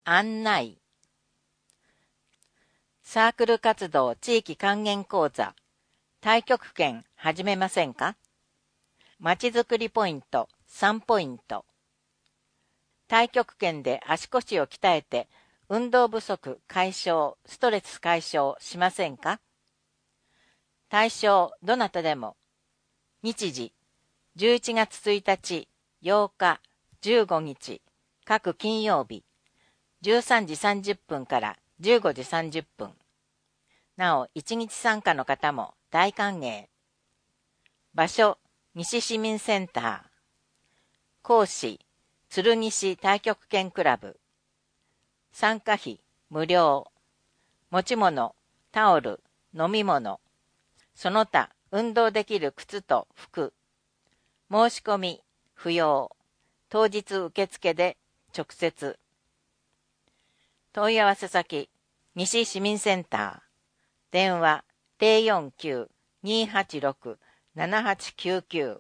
案内。サークル活動地域還元講座。太極拳始めませんか？まちづくりポイント3ポイント。太極拳で足腰を鍛えて運動不足解消、ストレス解消しませんか？対象どなたでも。日時11月1日、8日、15日、各金曜日、13時30分から15時30分。なお、1日参加の方も大歓迎。場所、西市民センター。講師、鶴西太極拳クラブ。参加費、無料。持ち物、タオル、飲み物。その他、運動できる靴と服。申し込み、不要。当日受付で直接。問い合わせ先、西市民センター。電話、049-286-7899。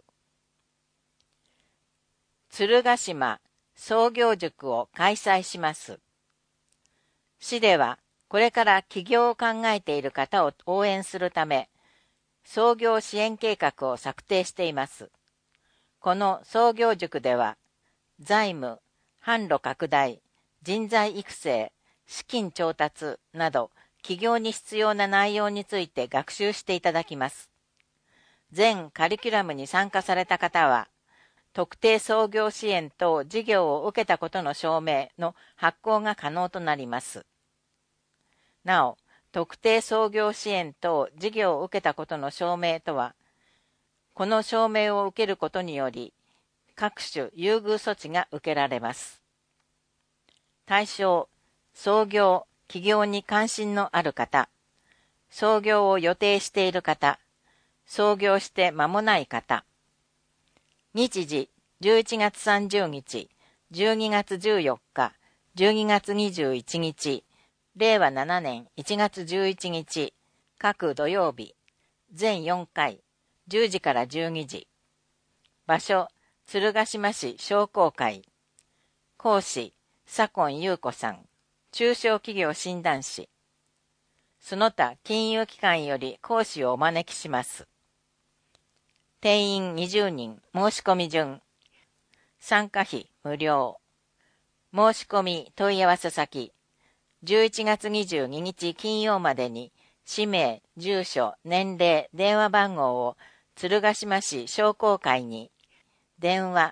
鶴ヶ島創業塾を開催します。市では、これから起業を考えている方を応援するため、創業支援計画を策定しています。この創業塾では、財務、販路拡大、人材育成、資金調達など、起業に必要な内容について学習していただきます。全カリキュラムに参加された方は、特定創業支援等事業を受けたことの証明の発行が可能となります。なお、特定創業支援等事業を受けたことの証明とは、この証明を受けることにより、各種優遇措置が受けられます。対象、創業、起業に関心のある方、創業を予定している方、創業して間もない方。日時、11月30日、12月14日、12月21日、令和7年1月11日、各土曜日、全4回、10時から12時。場所、鶴ヶ島市商工会。講師、左近優子さん。中小企業診断士。その他金融機関より講師をお招きします。定員20人、申し込み順。参加費無料。申し込み問い合わせ先。11月22日金曜までに、氏名、住所、年齢、電話番号を鶴ヶ島市商工会に、電話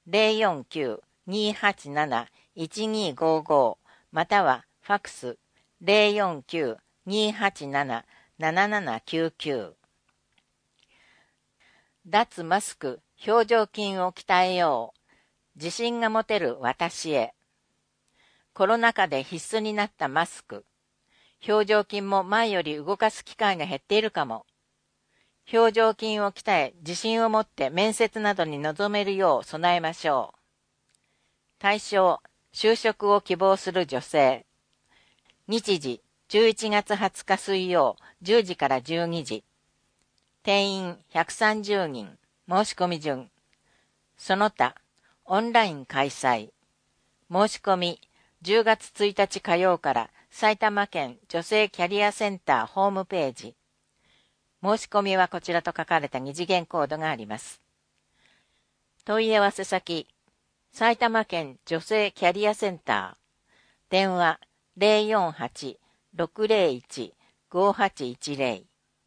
049-287-1255 またはファクス 049-287-7799。脱マスク、表情筋を鍛えよう。自信が持てる私へ。コロナ禍で必須になったマスク。表情筋も前より動かす機会が減っているかも。表情筋を鍛え、自信を持って面接などに臨めるよう備えましょう。対象、就職を希望する女性。日時、11月20日水曜、10時から12時。定員130人、申し込み順。その他、オンライン開催。申し込み、10月1日火曜から埼玉県女性キャリアセンターホームページ。申し込みはこちらと書かれた二次元コードがあります。問い合わせ先、埼玉県女性キャリアセンター。電話048-601-5810。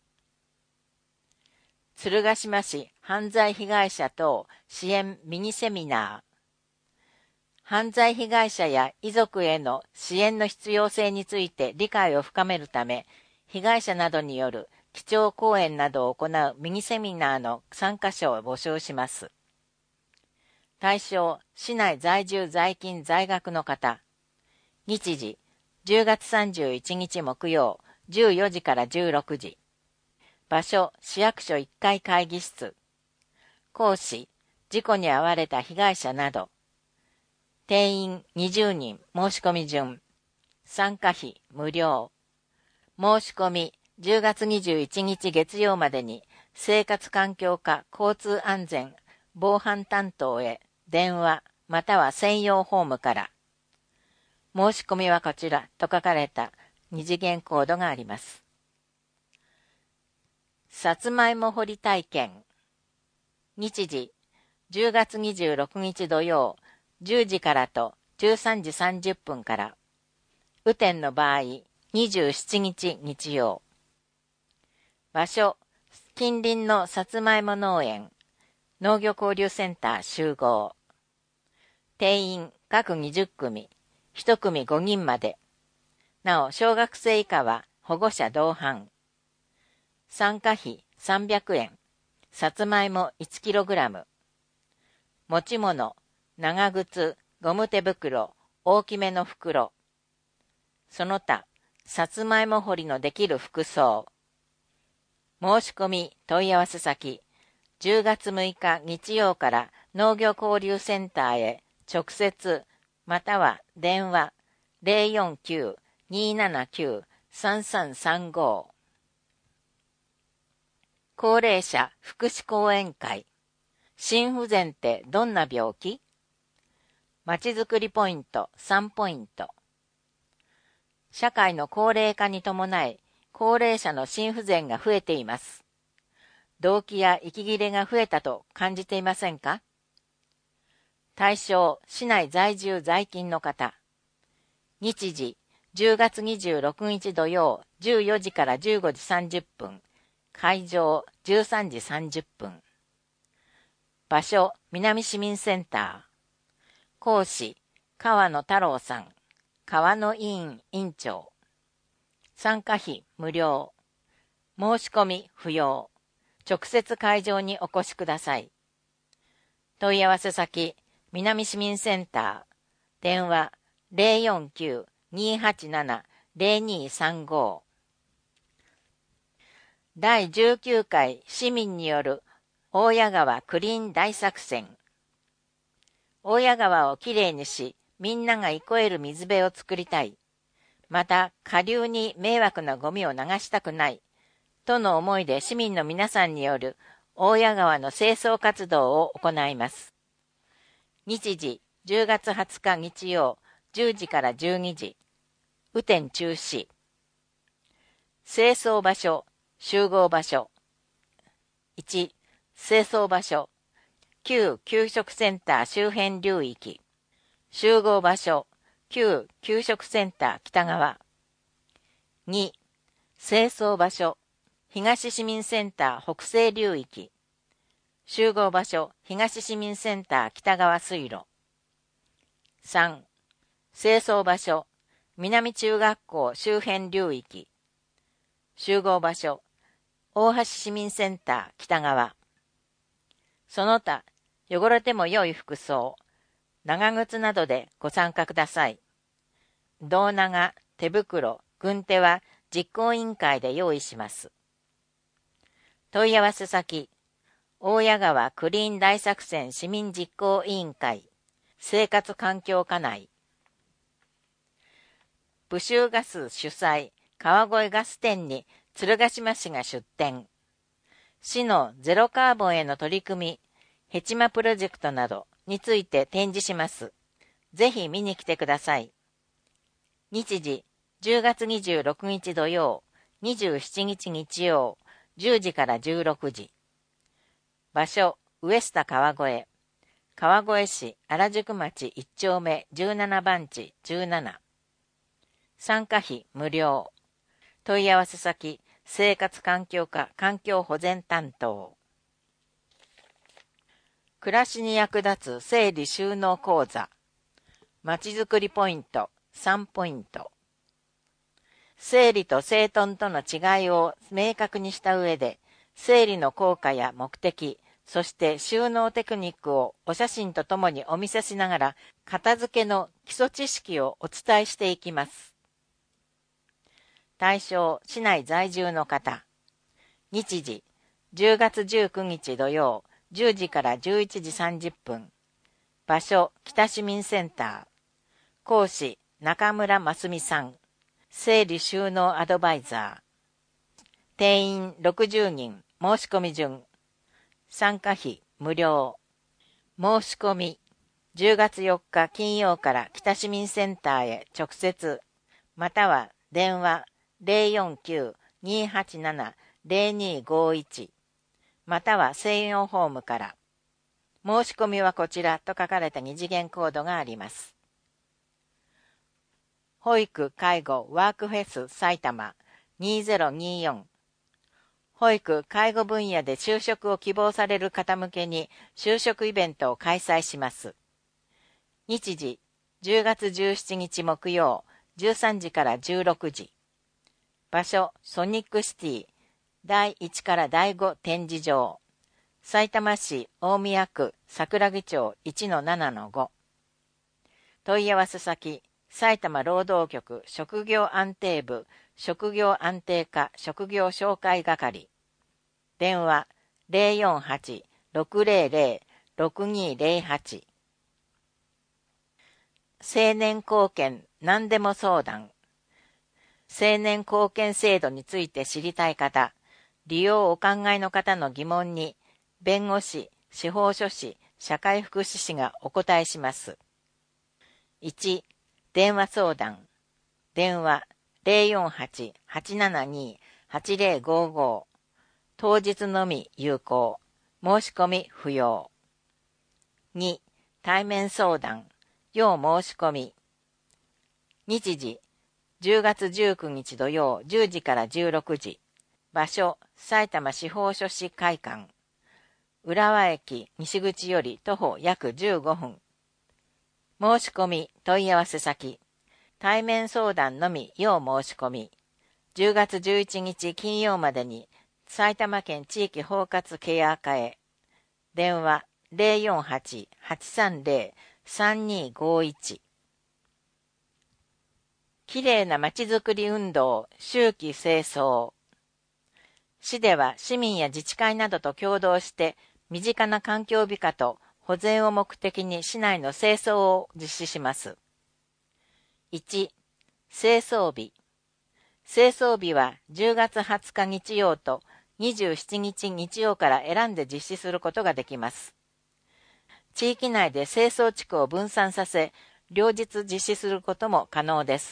鶴ヶ島市犯罪被害者等支援ミニセミナー。犯罪被害者や遺族への支援の必要性について理解を深めるため、被害者などによる基調講演などを行うミニセミナーの参加者を募集します。対象、市内在住在勤在学の方。日時、10月31日木曜、14時から16時。場所、市役所1階会議室。講師、事故に遭われた被害者など。定員20人、申し込み順。参加費無料。申し込み、10月21日月曜までに、生活環境課交通安全防犯担当へ電話または専用ホームから。 申し込みはこちらと書かれた二次元コードがあります。さつまいも掘り体験。日時、10月26日土曜、10時からと13時30分から。雨天の場合、27日日曜。場所、近隣のさつまいも農園、農業交流センター集合。定員各20組、1組5人まで。なお、小学生以下は保護者同伴。参加費300円。さつまいも 1kg。持ち物、長靴、ゴム手袋、大きめの袋。その他、さつまいも掘りのできる服装。申し込み問い合わせ先、10月6日日曜から農業交流センターへ直接または電話 049-279-3335。高齢者福祉講演会。心不全ってどんな病気？まちづくりポイント3ポイント。社会の高齢化に伴い、高齢者の心不全が増えています。動悸や息切れが増えたと感じていませんか？対象、市内在住在勤の方。日時、10月26日土曜、14時から15時30分。会場、13時30分。場所、南市民センター。講師、川野太郎さん。川野委員委員長。参加費無料。申し込み不要。直接会場にお越しください。問い合わせ先、南市民センター。電話049-287-0235。第19回市民による大谷川クリーン大作戦。大谷川をきれいにし、みんなが憩える水辺を作りたい。また、下流に迷惑なゴミを流したくない。との思いで市民の皆さんによる大谷川の清掃活動を行います。日時、10月20日日曜、10時から12時。雨天中止。清掃場所、集合場所。1、清掃場所。旧給食センター周辺流域。集合場所。旧給食センター北側。2、清掃場所。東市民センター北西流域。集合場所、東市民センター北側水路。3、清掃場所、南中学校周辺流域。集合場所、大橋市民センター北側。その他、汚れても良い服装、長靴などでご参加ください。胴長、手袋、軍手は実行委員会で用意します。問い合わせ先、大谷川クリーン大作戦市民実行委員会、生活環境課内。ブシューガス主催、川越ガス店に鶴ヶ島市が出店。市のゼロカーボンへの取り組み、ヘチマプロジェクトなどについて展示します。ぜひ見に来てください。日時、10月26日土曜、27日日曜、10時から16時。場所、ウエスタ川越。川越市原宿町1丁目17番地17。参加費無料。問い合わせ先、生活環境課環境保全担当。暮らしに役立つ整理収納講座。まちづくりポイント3ポイント。整理と整頓との違いを明確にした上で、整理の効果や目的、そして収納テクニックをお写真とともにお見せしながら、片付けの基礎知識をお伝えしていきます。対象、市内在住の方。日時、10月19日土曜、10時から11時30分。場所、北市民センター。講師、中村真澄さん。整理収納アドバイザー。定員60人、申し込み順。参加費無料。申し込み。 10月4日金曜から北市民センターへ直接、または電話 049-287-0251 または専用ホームから。申し込みはこちらと書かれた二次元コードがあります。保育・介護・ワークフェス埼玉2024保育・介護分野で就職を希望される方向けに就職イベントを開催します。日時10月17日木曜13時から16時。場所ソニックシティ第1から第5展示場。さいたま市大宮区桜木町 1-7-5 問い合わせ先埼玉労働局職業安定部職業安定課職業紹介係電話 048-600-6208 青年貢献何でも相談青年貢献制度について知りたい方利用をお考えの方の疑問に弁護士、司法書士、社会福祉士がお答えします。1、電話相談。電話048-872-8055。当日のみ有効。申し込み不要。2、対面相談。要申し込み。日時、10月19日土曜10時から16時。場所、埼玉司法書士会館。浦和駅西口より徒歩約15分。申し込み問い合わせ先。対面相談のみ要申し込み。10月11日金曜までに埼玉県地域包括ケア課へ。電話 048-830-3251。きれいなまちづくり運動秋季清掃。市では市民や自治会などと共同して身近な環境美化と保全を目的に市内の清掃を実施します。1、清掃日。清掃日は10月20日日曜と27日日曜から選んで実施することができます。地域内で清掃地区を分散させ、両日実施することも可能です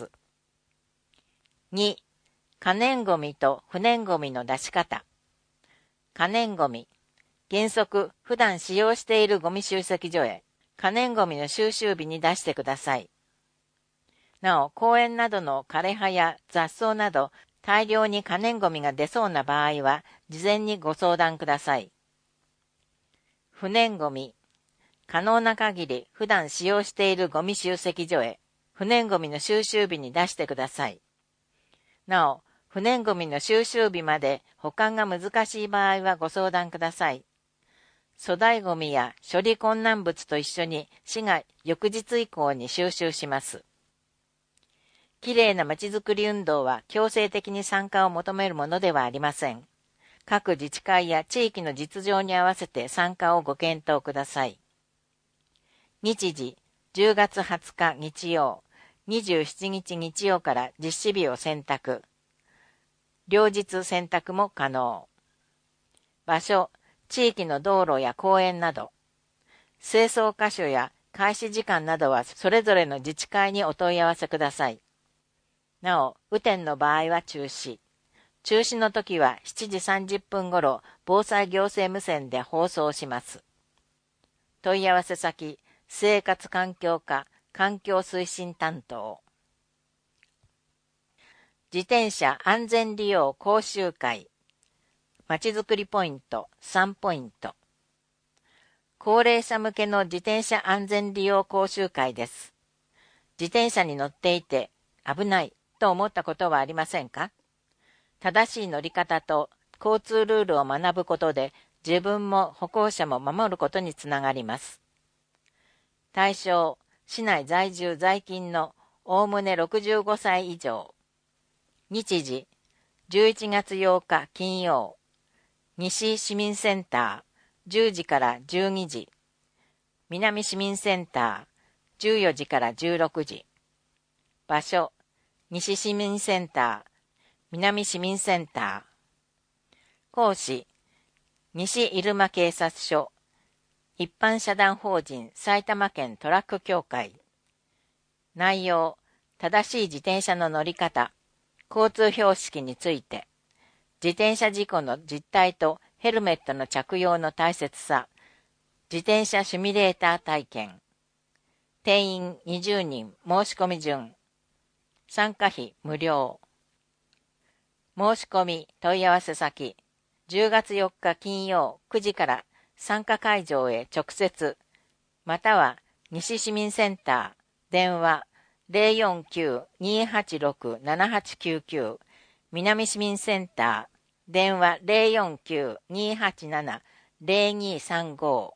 。2、可燃ごみと不燃ごみの出し方。可燃ごみ。原則、普段使用しているゴミ集積所へ、可燃ゴミの収集日に出してください。なお、公園などの枯れ葉や雑草など、大量に可燃ゴミが出そうな場合は、事前にご相談ください。不燃ゴミ。可能な限り、普段使用しているゴミ集積所へ、不燃ゴミの収集日に出してください。なお、不燃ゴミの収集日まで保管が難しい場合はご相談ください。粗大ゴミや処理困難物と一緒に市が翌日以降に収集します。きれいなまちづくり運動は強制的に参加を求めるものではありません。各自治会や地域の実情に合わせて参加をご検討ください。日時、10月20日日曜、27日日曜から実施日を選択。両日選択も可能。場所、地域の道路や公園など、清掃箇所や開始時間などはそれぞれの自治会にお問い合わせください。なお、雨天の場合は中止。中止の時は7時30分頃、防災行政無線で放送します。問い合わせ先、生活環境課環境推進担当。自転車安全利用講習会。まちづくりポイント3ポイント。高齢者向けの自転車安全利用講習会です。自転車に乗っていて危ないと思ったことはありませんか？正しい乗り方と交通ルールを学ぶことで自分も歩行者も守ることにつながります。対象、市内在住在勤のおおむね65歳以上。日時、11月8日金曜。西市民センター10時から12時。南市民センター14時から16時。場所、西市民センター、南市民センター。講師、西入間警察署、 一般社団法人埼玉県トラック協会。内容、正しい自転車の乗り方、交通標識について、自転車事故の実態とヘルメットの着用の大切さ、自転車シミュレーター体験。定員20人申し込み順。参加費無料。申し込み問い合わせ先、10月4日金曜9時から参加会場へ直接、または西市民センター、電話049-286-7899、南市民センター、電話049-287-0235。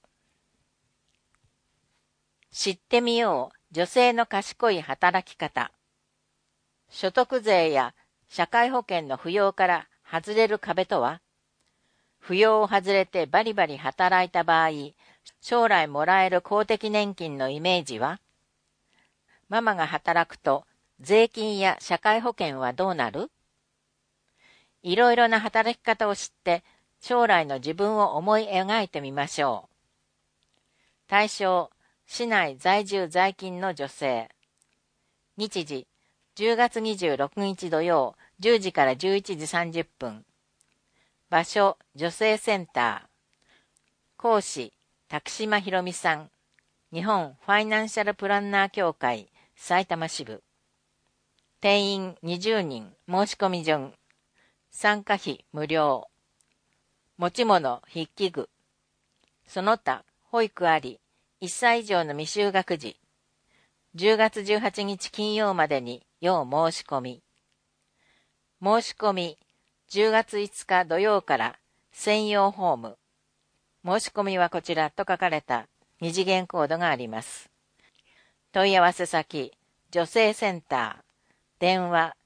知ってみよう、女性の賢い働き方。所得税や社会保険の扶養から外れる壁とは？扶養を外れてバリバリ働いた場合、将来もらえる公的年金のイメージは？ママが働くと税金や社会保険はどうなる？いろいろな働き方を知って将来の自分を思い描いてみましょう。対象、市内在住在勤の女性。日時、10月26日土曜10時から11時30分。場所、女性センター。講師、滝島ひろみさん。日本ファイナンシャルプランナー協会、埼玉支部。定員20人、申し込み順。参加費無料。持ち物、筆記具。その他、保育あり、1歳以上の未就学児。10月18日金曜までに要申し込み。申し込み、10月5日土曜から専用ホーム。申し込みはこちらと書かれた二次元コードがあります。問い合わせ先、女性センター、電話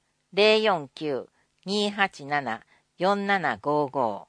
049-287-4755。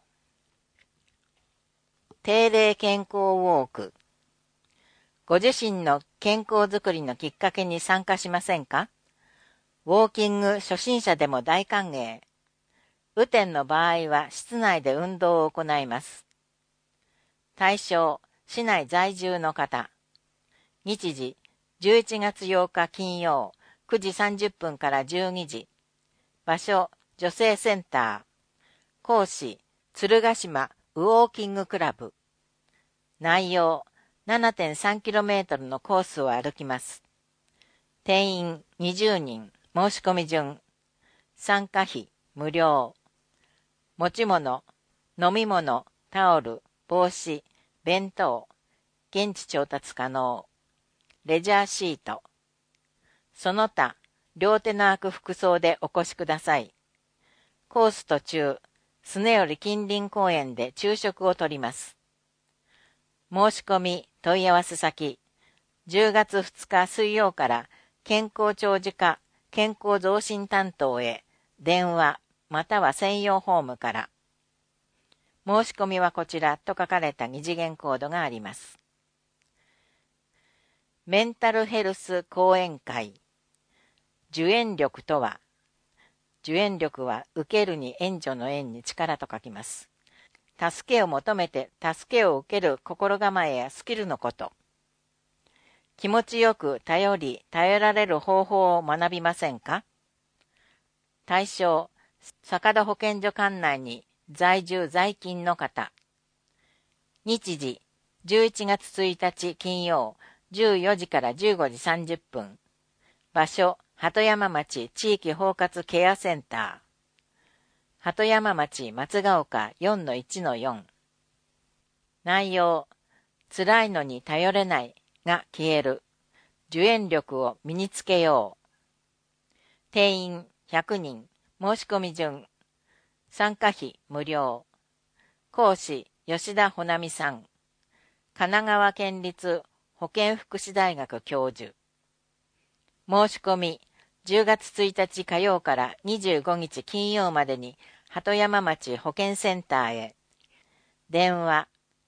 定例健康ウォーク。ご自身の健康づくりのきっかけに参加しませんか？ウォーキング初心者でも大歓迎。雨天の場合は室内で運動を行います。対象、市内在住の方。日時、11月8日金曜、9時30分から12時。場所、女性センター。講師、鶴ヶ島ウォーキングクラブ。内容、7.3km のコースを歩きます。定員20人、申し込み順。参加費無料。持ち物、飲み物、タオル、帽子、弁当、現地調達可能。レジャーシート。その他、両手の空く服装でお越しください。コース途中、すねより近隣公園で昼食をとります。申し込み、問い合わせ先、10月2日水曜から健康長寿課健康増進担当へ電話または専用ホームから。申し込みはこちらと書かれた二次元コードがあります。メンタルヘルス講演会。受援力とは、受援力は受けるに援助の援に力と書きます。助けを求めて助けを受ける心構えやスキルのこと。気持ちよく頼られる方法を学びませんか？対象、坂戸保健所管内に在住在勤の方。日時、11月1日金曜、14時から15時30分。場所、鳩山町地域包括ケアセンター。鳩山町松ヶ丘 4-1-4。内容、辛いのに頼れないが消える。受援力を身につけよう。定員100人、申し込み順。参加費無料。講師、吉田穂波さん。神奈川県立保健福祉大学教授。申し込み、10月1日火曜から25日金曜までに鳩山町保健センターへ。電話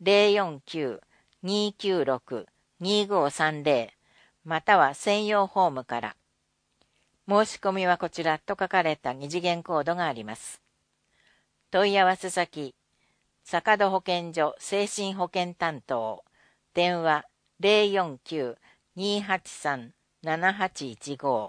049-296-2530または専用ホームから。申し込みはこちらと書かれた二次元コードがあります。問い合わせ先、坂戸保健所精神保健担当、 電話049-283-7815。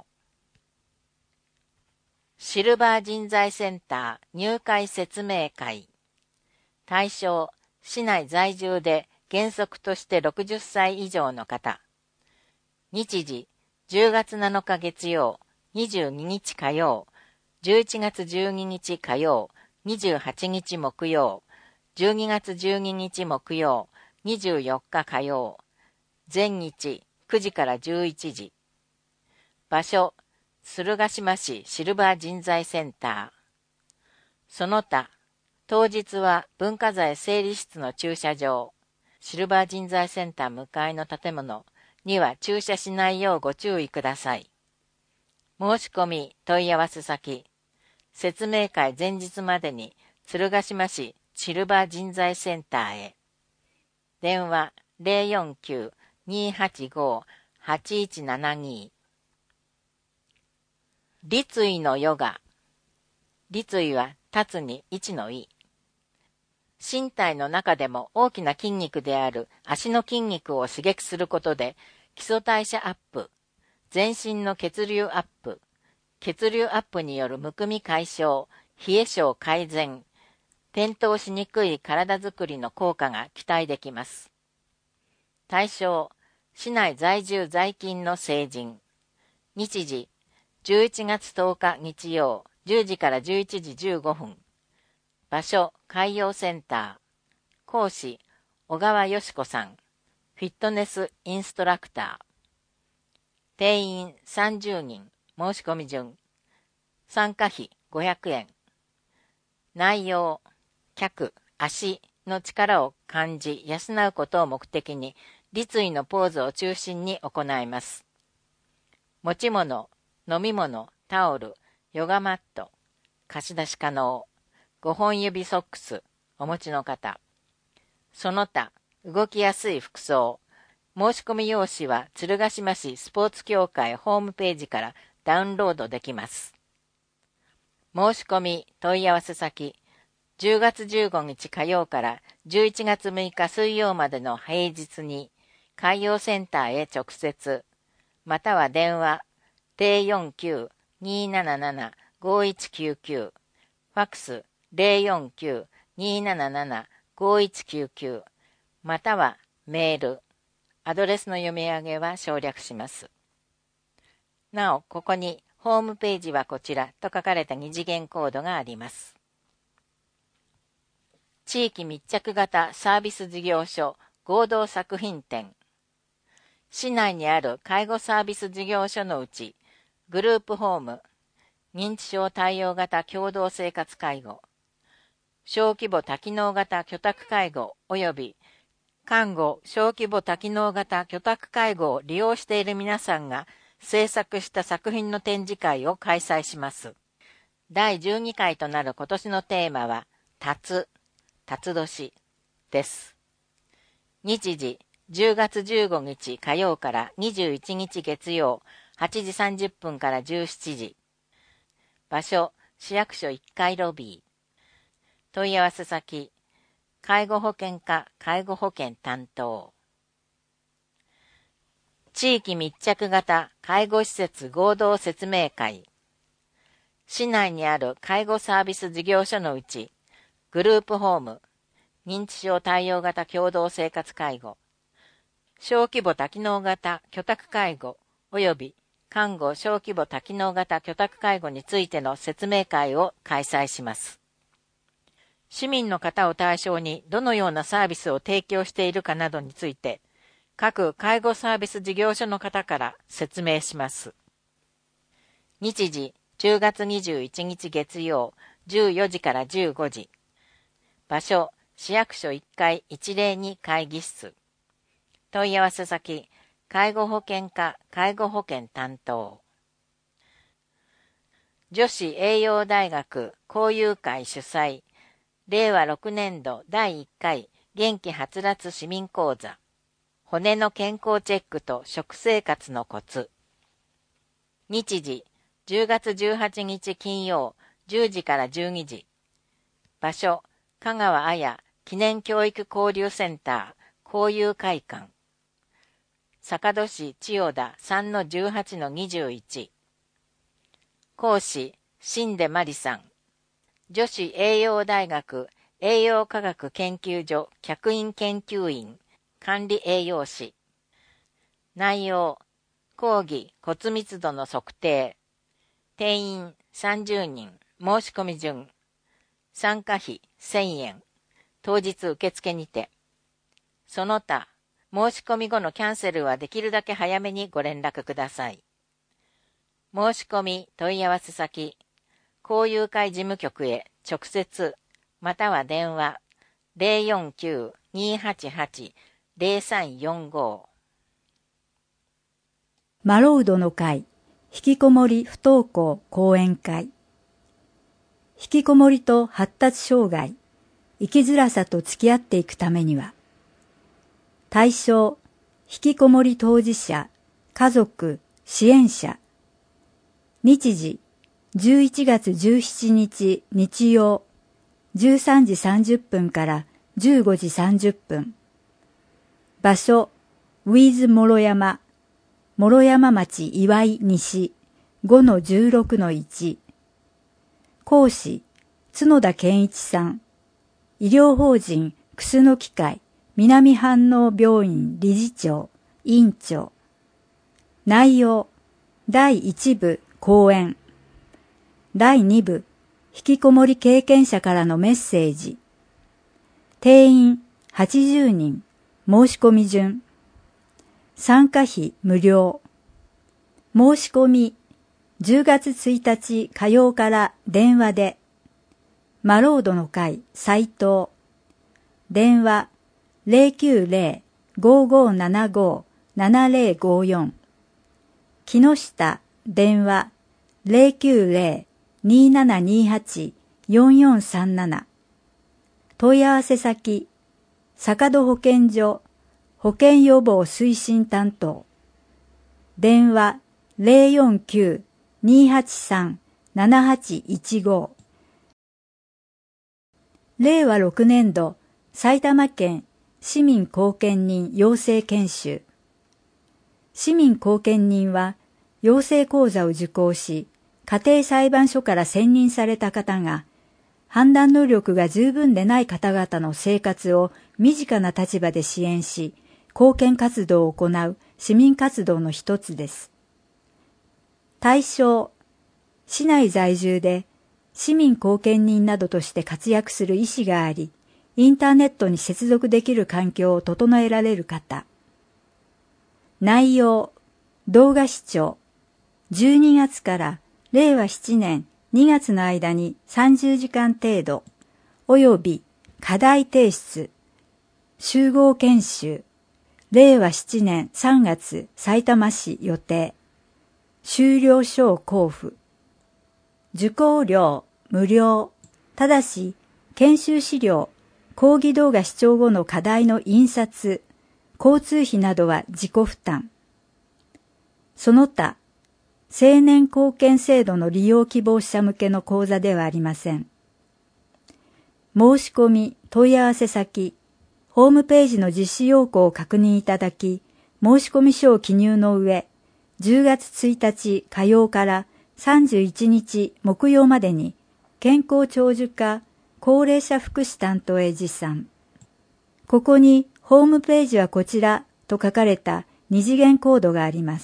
シルバー人材センター入会説明会。対象、市内在住で原則として60歳以上の方。日時、10月7日月曜、22日火曜、11月12日火曜、28日木曜、12月12日木曜、24日火曜。全日9時から11時。場所、鶴ヶ島市シルバー人材センター。その他、当日は文化財整理室の駐車場、シルバー人材センター向かいの建物には駐車しないようご注意ください。申し込み問い合わせ先、説明会前日までに鶴ヶ島市シルバー人材センターへ。電話049-285-8172。立位のヨガ。立位は立つに位置の位。身体の中でも大きな筋肉である足の筋肉を刺激することで基礎代謝アップ、全身の血流アップ、血流アップによるむくみ解消、冷え性改善、転倒しにくい体づくりの効果が期待できます。対象、市内在住在勤の成人。日時、11月10日日曜、10時から11時15分。場所、海洋センター。講師、小川よし子さん。フィットネスインストラクター。定員30人。申し込み順。参加費500円。内容、脚、足の力を感じ、養うことを目的に、立位のポーズを中心に行います。持ち物、飲み物、タオル、ヨガマット、貸し出し可能、5本指ソックス、お持ちの方。その他、動きやすい服装。申し込み用紙は鶴ヶ島市スポーツ協会ホームページからダウンロードできます。申し込み問い合わせ先、10月15日火曜から11月6日水曜までの平日に、海洋センターへ直接、または電話049-277-5199、ファックス049-277-5199、またはメール、アドレスの読み上げは省略します。なお、ここにホームページはこちらと書かれた二次元コードがあります。地域密着型サービス事業所合同作品展。市内にある介護サービス事業所のうち、グループホーム、認知症対応型共同生活介護、小規模多機能型居宅介護及び看護小規模多機能型居宅介護を利用している皆さんが制作した作品の展示会を開催します。第12回となる今年のテーマは、辰年です。日時、10月15日火曜から21日月曜、8時30分から17時。場所、市役所1階ロビー。問い合わせ先、介護保険課介護保険担当。地域密着型介護施設合同説明会。市内にある介護サービス事業所のうち、グループホーム、認知症対応型共同生活介護、小規模多機能型居宅介護及び看護小規模多機能型居宅介護についての説明会を開催します。市民の方を対象にどのようなサービスを提供しているかなどについて、各介護サービス事業所の方から説明します。日時、10月21日月曜、14時から15時。場所、市役所1階102会議室。問い合わせ先、介護保険課介護保険担当。女子栄養大学交友会主催、令和6年度第1回元気はつらつ市民講座。骨の健康チェックと食生活のコツ。日時、10月18日金曜、10時から12時。場所、香川綾記念教育交流センター、交友会館。 坂戸市千代田 3-18-21。講師、新出真理さん。女子栄養大学栄養科学研究所客員研究員管理栄養士。内容、講義骨密度の測定。定員30人。申し込み順。参加費1000円。当日受付にて。その他、申し込み後のキャンセルはできるだけ早めにご連絡ください。申し込み問い合わせ先、交友会事務局へ直接、または電話 049-288-0345。 マロードの会、引きこもり不登校講演会。引きこもりと発達障害、生きづらさと付き合っていくためには、対象、引きこもり当事者、家族、支援者。日時、11月17日日曜、13時30分から15時30分。場所、ウィズ諸山、諸山町岩井西 5-16-1。講師、角田健一さん。医療法人楠の機会南飯能病院理事長、院長。内容、第1部講演。第2部、引きこもり経験者からのメッセージ。定員80人、申し込み順。参加費無料。申し込み、10月1日火曜から電話で。マロードの会斉藤。電話090-5575-7054。木下電話090-2728-4437。問い合わせ先、坂戸保健所保健予防推進担当。電話049-283-7815。令和6年度埼玉県市民貢献人養成研修。市民貢献人は養成講座を受講し、家庭裁判所から選任された方が、判断能力が十分でない方々の生活を身近な立場で支援し、貢献活動を行う市民活動の一つです。対象、市内在住で市民貢献人などとして活躍する意思があり、インターネットに接続できる環境を整えられる方。内容、動画視聴、12月から令和7年2月の間に30時間程度、および課題提出、集合研修、令和7年3月さいたま市予定、修了書交付。受講料無料。ただし、研修資料、講義動画視聴後の課題の印刷、交通費などは自己負担。その他、青年貢献制度の利用希望者向けの講座ではありません。申し込み、問い合わせ先、ホームページの実施要項を確認いただき、申し込み書を記入の上、10月1日火曜から31日木曜までに、健康長寿課高齢者福祉担当へ持参。ここにホームページはこちらと書かれた二次元コードがあります。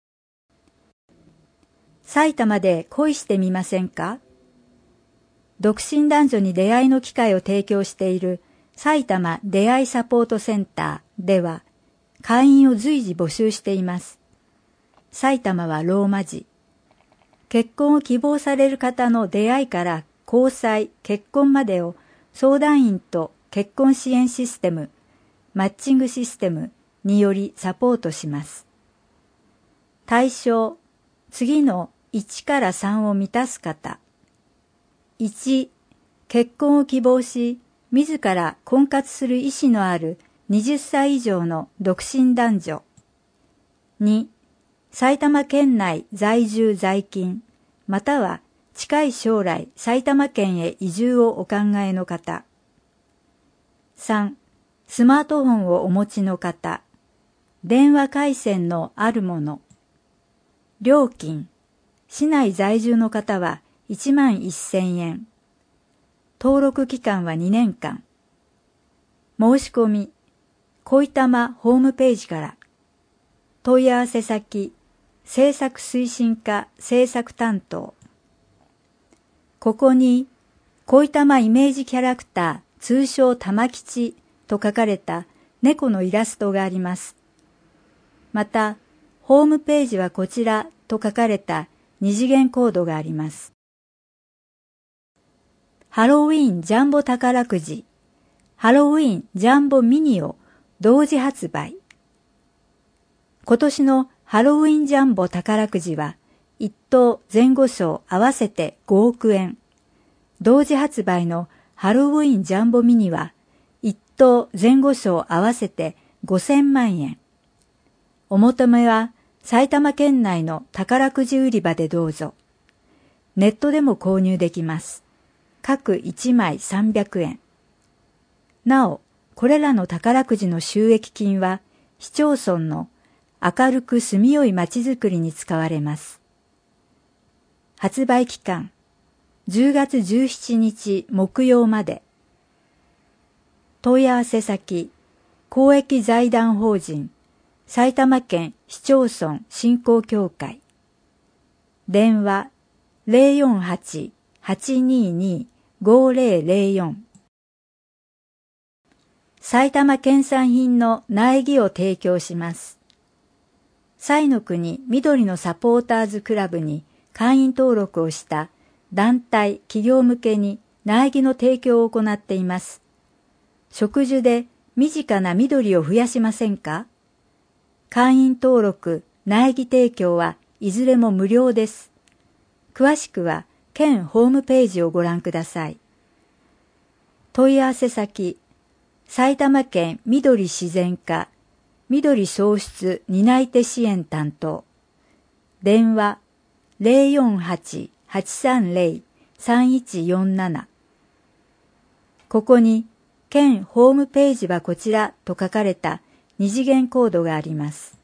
埼玉で恋してみませんか？独身男女に出会いの機会を提供している埼玉出会いサポートセンターでは会員を随時募集しています。埼玉はローマ字。結婚を希望される方の出会いから交際、結婚までを相談員と結婚支援システム、マッチングシステムによりサポートします。対象、次の1から3を満たす方。1、結婚を希望し、自ら婚活する意思のある20歳以上の独身男女。2、埼玉県内在住在勤、または近い将来埼玉県へ移住をお考えの方。3、スマートフォンをお持ちの方。 電話回線のあるもの。料金、市内在住の方は11,000円。登録期間は2年間。申し込み、恋たまホームページから。問い合わせ先、制作推進課制作担当。ここに、恋たまイメージキャラクター、通称玉吉と書かれた猫のイラストがあります。また、ホームページはこちらと書かれた二次元コードがあります。ハロウィーンジャンボ宝くじ、ハロウィーンジャンボミニを同時発売。今年のハロウィンジャンボ宝くじは、1等前後賞合わせて5億円。同時発売のハロウィンジャンボミニは、1等前後賞合わせて5000万円。お求めは埼玉県内の宝くじ売り場でどうぞ。ネットでも購入できます。各1枚300円。なお、これらの宝くじの収益金は、市町村の明るく住みよい街づくりに使われます。発売期間、10月17日木曜まで。問い合わせ先、公益財団法人、埼玉県市町村振興協会。電話、048-822-5004。埼玉県産品の苗木を提供します。彩の国緑のサポーターズクラブに会員登録をした団体企業向けに苗木の提供を行っています。植樹で身近な緑を増やしませんか？会員登録、苗木提供はいずれも無料です。詳しくは県ホームページをご覧ください。問い合わせ先、埼玉県緑自然課緑創出担い手支援担当。電話048-830-3147。ここに、県ホームページはこちらと書かれた二次元コードがあります。